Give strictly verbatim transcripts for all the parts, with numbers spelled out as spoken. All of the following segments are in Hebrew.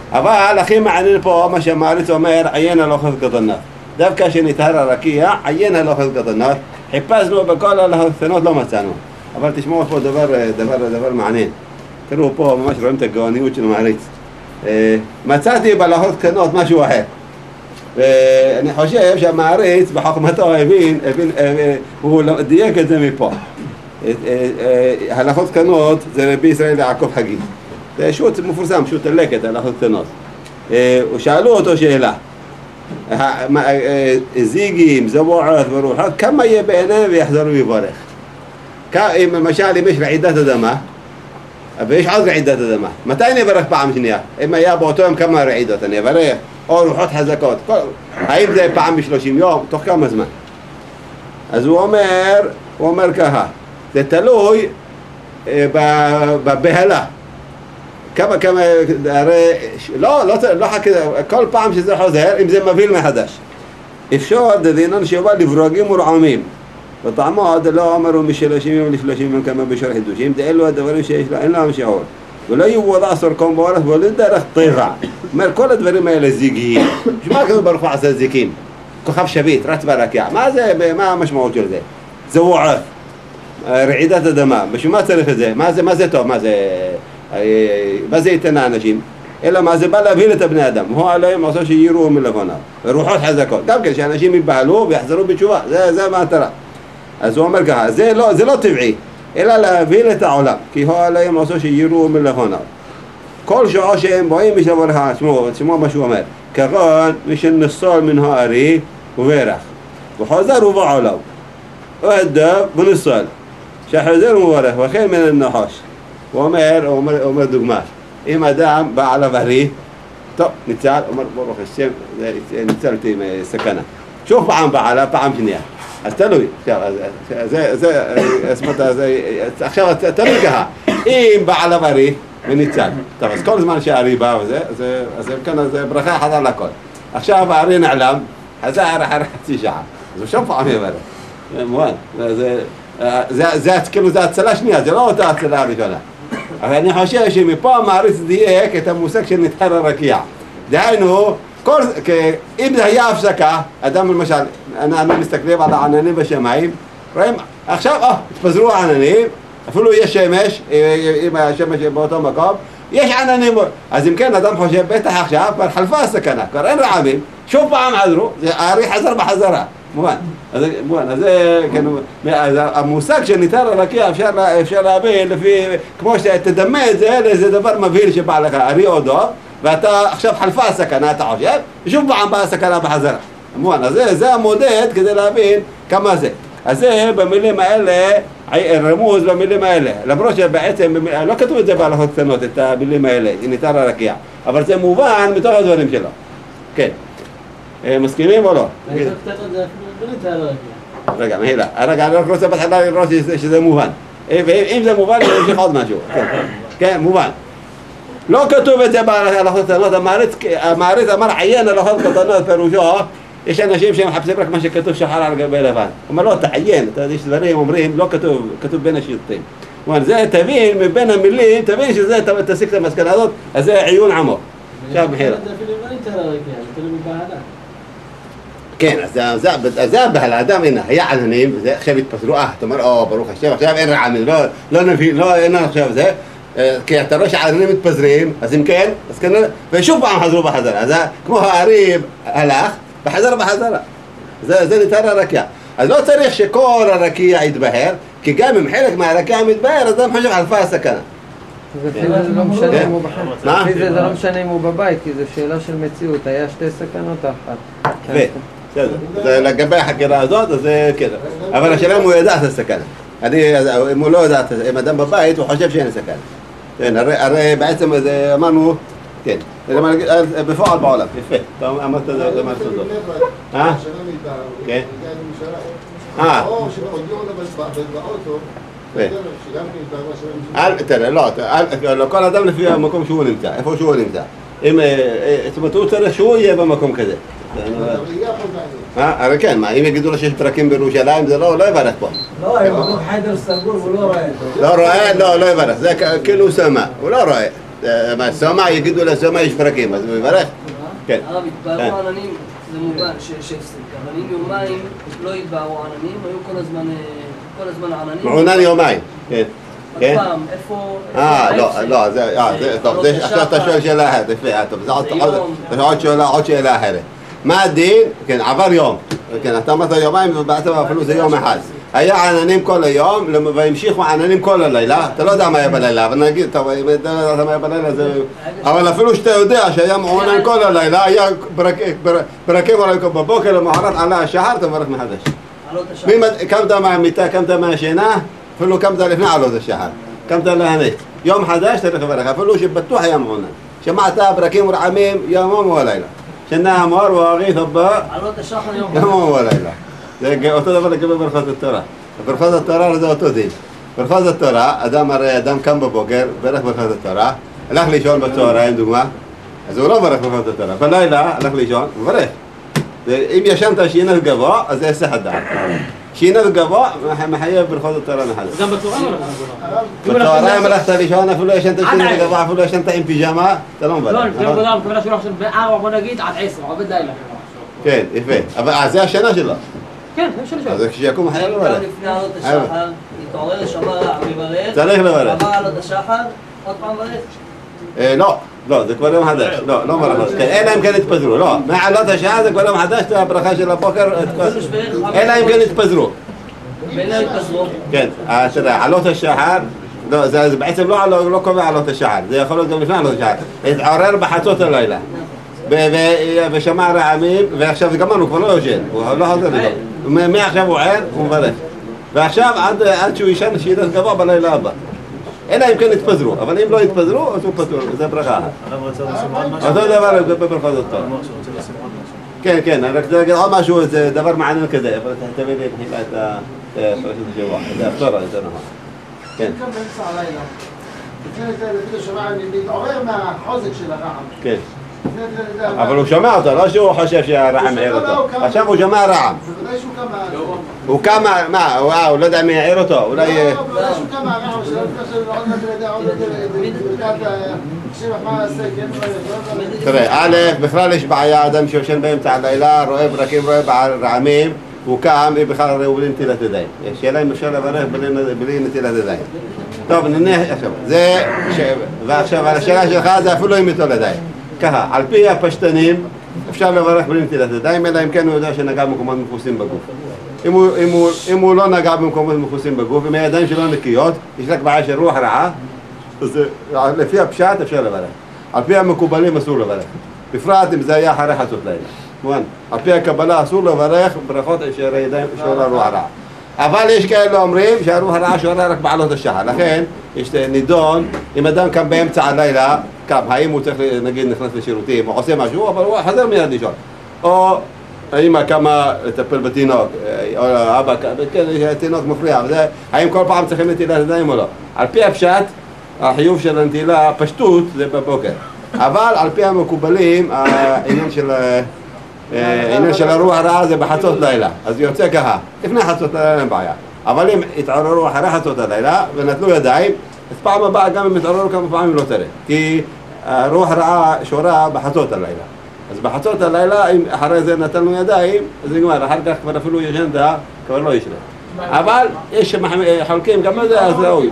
אבל הכי מעניין פה מה שהמעריץ אומר, עיין הלכות קטנות. דווקא שנטהר הרקיע, עיין הלכות קטנות. חיפשנו בכל הלכות קטנות, לא מצאנו. אבל תשמעו פה דבר, דבר, דבר מעניין. תראו פה, ממש רואים את הגאוניות של המעריץ. מצאתי בהלכות קטנות משהו אחר. ואני חושב שהמעריץ בחוכמתו הבין, הבין, הוא דייק את זה מפה. הלכות קטנות זה רבי ישראל יעקב חגי. זה שוט מפורסם, שוט הלקט, הלכות קטנות. ושאלו אותו שאלה. זיגים, זבועות ורוחות, כמה יהיה בעיניהם ויחזרו ויברך? אם למשל אם יש רעידת אדמה, ויש עוד רעידת אדמה, מתי אני אברך פעם שנייה? אם היה באותו יום כמה רעידות, אני אברך, או רוחות חזקות, האם זה פעם בשלושים יום? תוך כמה זמן? אז הוא אומר, הוא אומר ככה, זה תלוי בבהלה. כמה, כמה, הרי, לא, לא, לא חכה, כל פעם שזה חוזר, אם זה מבהיל מחדש. אפשר דדינן שבא לברוגים ורעמים. וטעמו עד לא אמרו משלושים יום לשלושים יום כמה בשור חידושים, זה אלו הדברים שיש לה, אין להם שיעור. ולא יובודע סורקום באורס ולא דרך טבע. אומר, כל הדברים האלה זיגיים. שמה כזה ברוך הוא עשה זיקים? כוכב שביט, רץ ברקיע. מה זה, מה המשמעות של זה? זה וועד. רעידת אדמה. בשביל מה צריך את זה? מה זה, מה זה טוב? מה זה... מה זה ייתן האנשים? אלא מה זה בא להבהיל את הבני אדם. הוא עליהם עושה שיראו מלבוניו. רוחות חזקות. גם כן, שאנשים יבהלו ויחזרו בתשובה. זה, זה המטרה. אז הוא אומר ככה, זה לא, זה לא טבעי, אלא להבהיל את העולם. כי הוא עליהם עושה שיראו מלבוניו. כל שעה שהם באים יש דבר אחד, תשמעו, תשמעו מה שהוא אומר. כגון, מי שנסול מן הארי וברח. וחוזר ובא עליו. והדב ונסול. שחוזר ומברך, וכן מן הנחש. הוא אומר, הוא אומר, הוא אומר דוגמה, אם אדם בא עליו הרי, טוב, ניצל, אומר ברוך השם, ניצלתי מסכנה. שוב פעם בא עליו, פעם שנייה. אז תלוי, זה, זה, עכשיו תלוי ככה, אם בא עליו הרי וניצל, טוב, אז כל זמן שההרי בא וזה, אז כאן זה ברכה חזר לכל. עכשיו ההרי נעלם, חזר אחרי חצי שעה, אז הוא שוב פעם יברך. מובן, זה כאילו זה הצלה שנייה, זה לא אותה הצלה הראשונה. אבל אני חושב שמפה המעריץ דייק את המושג של נטהר הרקיע. דהיינו, אם זה היה הפסקה, אדם למשל, אנחנו מסתכלים על העננים בשמיים, רואים, עכשיו, אה, התפזרו העננים, אפילו יש שמש, אם השמש באותו מקום, יש עננים, אז אם כן, אדם חושב, בטח עכשיו, כבר חלפה הסכנה, כבר אין רעמים, שוב פעם חזרו, הארי חזר בחזרה. מובן, אז מובן, אז זה, אז המושג של נטהר הרקיע אפשר להבין לפי, כמו שתדמה את זה, זה דבר מבהיל שבא לך, ארי או דוב, ואתה עכשיו חלפה הסכנה, אתה חושב, ושוב פעם באה הסכנה בחזרה. מובן, אז זה, זה המודד כדי להבין כמה זה. אז זה במילים האלה, רמוז במילים האלה, למרות שבעצם, לא כתוב את זה בהלכות קטנות, את המילים האלה, נטהר הרקיע, אבל זה מובן מתוך הדברים שלו. כן. מסכימים או לא? בהלכות קטנות זה אפילו לא נטהר הרקיע. רגע, מהילה, רגע, אני רק רוצה בהתחלה לראות שזה מובן. אם זה מובן, אני אמשיך עוד משהו. כן, מובן. לא כתוב את זה בהלכות קטנות, המעריץ אמר עיין הלכות קטנות פירושו, יש אנשים שמחפשים רק מה שכתוב שחר על גבי לבן. הוא אומר לא, תעיין, יש דברים אומרים, לא כתוב, כתוב בין השירותים. הוא אומר, זה תבין מבין המילים, תבין שזה תסיק את המסקנה הזאת, אז זה עיון עמוק. עכשיו מחילה. זה אפילו לא נטהר הרקיע, זה תלוי בבהלה. כן, אז זה הבהלה, אדם הנה, היה עננים, וזה עכשיו התפזרו, אה, אתה אומר, או, ברוך השם, עכשיו אין רעמים, לא נבין, לא, אין עכשיו זה. כי אתה רואה שהעננים מתפזרים, אז אם כן, אז כנראה, ושוב פעם חזרו בחזרה, אז כמו הארי הלך, וחזר בחזרה. זה, זה נטהר הרקיע. אז לא צריך שכל הרקיע יתבהר, כי גם אם חלק מהרקיע מתבהר, אז אדם חושב חלפה הסכנה. זה לא משנה אם הוא בחיים. זה לא משנה אם הוא בבית, כי זו שאלה של מציאות, היה שתי סכנות אחת. זה לגבי החקירה הזאת, אז זה כזה. אבל השאלה אם הוא ידע את הסכנה. אם הוא לא ידע, אם אדם בבית, הוא חושב שאין סכנה. כן, הרי בעצם אמרנו, כן, בפועל בעולם, יפה, אתה אמרת את זה מה סודות. אה? כן. אה. תראה, לא, כל אדם לפי המקום שהוא נמצא, איפה שהוא נמצא. זאת אומרת, הוא צריך שהוא יהיה במקום כזה. הרי כן, אם יגידו לו שיש פרקים בירושלים, זה לא יברך פה. לא, אם הוא חדר סגור, הוא לא רואה. לא רואה, לא, לא יברך, זה כאילו הוא שמע, הוא לא רואה. מה, סומה, יגידו לסומה יש ברקים, אז הוא יברך? כן. הרב, התבהרו עננים, זה מובן שיש הפסק, אבל אם יומיים לא התבהרו עננים, היו כל הזמן, כל הזמן עננים. מעונן יומיים, כן. עוד פעם, איפה... אה, לא, לא, זה, אה, זה, טוב, זה, עכשיו אתה שואל שאלה אחרת, יפה, טוב, זה עוד שאלה, עוד שאלה אחרת. מה הדין? כן, עבר יום, כן, אתה אמרת יומיים, ובעצם אפילו זה יום אחד. היה עננים כל היום, והמשיכו עננים כל הלילה, אתה לא יודע מה היה בלילה, אבל נגיד, טוב, אם אתה לא יודע מה היה בלילה, זה... אבל אפילו שאתה יודע שהיה מעונן כל הלילה, היה ברקים בבוקר, למחרת עלה השחר, אתה מברך מחדש. קמת מהמיטה, קמת מהשינה, אפילו קמת לפני עלות השחר, קמת להנית. יום חדש תלך לברך, אפילו שבטוח היה מעונן. שמעת ברקים ורעמים יומם ולילה. שנה אמר ואריך הבא, עלות השחר יום. יומם ולילה. זה אותו דבר לגבי ברכות התורה. ברכות התורה זה אותו דין. ברכות התורה, אדם הרי אדם קם בבוקר, ברך ברכות התורה, הלך לישון בצהריים, דוגמה, אז הוא לא ברך ברכות התורה. בלילה הלך לישון, הוא ברך. אם ישנת שינך גבוה, אז זה היסח הדעת. שינך גבוה, מחייב ברכות התורה מחדש. גם בצהריים הלכת. בצהריים הלכת לישון, אפילו ישנת שינך גבוה, אפילו ישנת עם פיג'מה, אתה לא מברך. לא, אני מתכוון בעולם, כמובן שהוא הולך בארבע, בוא נגיד, עד עשר, עובד לילה. כן, יפה. אבל זה השנה שלו. כן, זה שלי אז כשיקום חייב לברך. גם לפני עלות השחר, התעורר, שמע רע, מברך. צריך לברך. עבר עלות השחר, עוד פעם מברך. לא, לא, זה כבר יום חדש. לא, לא ברכות. אלא אם כן התפזרו. לא, מעלות השעה זה כבר יום חדש, זה הברכה של הבוקר. אלא אם כן התפזרו. ואלה התפזרו. כן, תראה, עלות השחר, זה בעצם לא קובע עלות השחר. זה יכול להיות גם לפני עלות השחר. התעורר בחצות הלילה. ושמע רעמים, ועכשיו גמרנו, כבר לא יושן, הוא לא חוזר לזה. מעכשיו הוא ער, הוא מברך. ועכשיו עד שהוא ישן שידע גבוה בלילה הבא. אלא אם כן התפזרו, אבל אם לא התפזרו, אז הוא פטור, זה ברכה. אותו דבר לגבי ברכות התורה. כן, כן, רק תגיד עוד משהו, זה דבר מעניין כזה, אבל תביא לי בחילה את הפרשת השבוע, זה הפטורה, זה נכון. כן. כאן באמצע הלילה, לפני זה לפי השמיים, להתעורר מהחוזק של הרעם. כן. אבל הוא שומע אותו, לא שהוא חושב שהרעם העיר אותו. עכשיו הוא שומע רעם. בוודאי שהוא קם מהרעם. הוא קם, מה, הוא לא יודע מי העיר אותו, אולי... לא, בוודאי שהוא קם מהרעם, שלא תקשר עוד מעט לידי, עוד מעט ברכת שבח מה עשה, כן? תראה, א', בכלל יש בעיה, אדם שיושן באמצע הלילה, רואה ברקים, רואה רעמים, הוא קם, בכלל הרי הוא בלי נטילת ידיים. שאלה אם אפשר לברך בלי נטילת ידיים. טוב, נניח עכשיו, זה... ועכשיו, השאלה שלך זה אפילו עם נטילת ידיים. ככה, על פי הפשטנים אפשר לברך בלי נטילת ידיים, אלא אם כן הוא יודע שנגע במקומות מכוסים בגוף. אם הוא, אם הוא, אם הוא לא נגע במקומות מכוסים בגוף, אם הידיים שלו נקיות, יש רק בעיה של רוח רעה, אז לפי הפשט אפשר לברך. על פי המקובלים אסור לברך. בפרט אם זה היה אחרי חצות לילה. מובן, על פי הקבלה אסור לברך ברכות של הידיים של הרוח רעה. אבל יש כאלה אומרים שהרוח הרעה שורה רק בעלות השחר. לכן יש נידון, אם אדם קם באמצע הלילה, קם, האם הוא צריך, נגיד, נכנס לשירותים, או עושה משהו, אבל הוא חזר מיד לישון. או האמא קמה לטפל בתינוק, או אבא, כן, התינוק מפריע, האם כל פעם צריכים נטילת ידיים או לא? על פי הפשט, החיוב של הנטילה, הפשטות, זה בבוקר. אבל על פי המקובלים, העניין של... העניין של הרוח הרעה זה בחצות לילה, אז יוצא ככה, לפני חצות לילה אין בעיה. אבל אם התעוררו אחרי חצות הלילה ונטלו ידיים, אז פעם הבאה גם אם התעוררו כמה פעמים לא תראה. כי הרוח הרעה שורה בחצות הלילה. אז בחצות הלילה, אם אחרי זה נטלנו ידיים, אז נגמר, אחר כך כבר אפילו ישנת, כבר לא ישנה. אבל יש חלקים גם על זה, אז ראוי.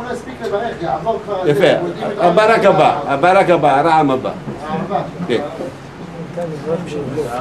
יפה, הברק הבא, הברק הבא, הרעם הבא.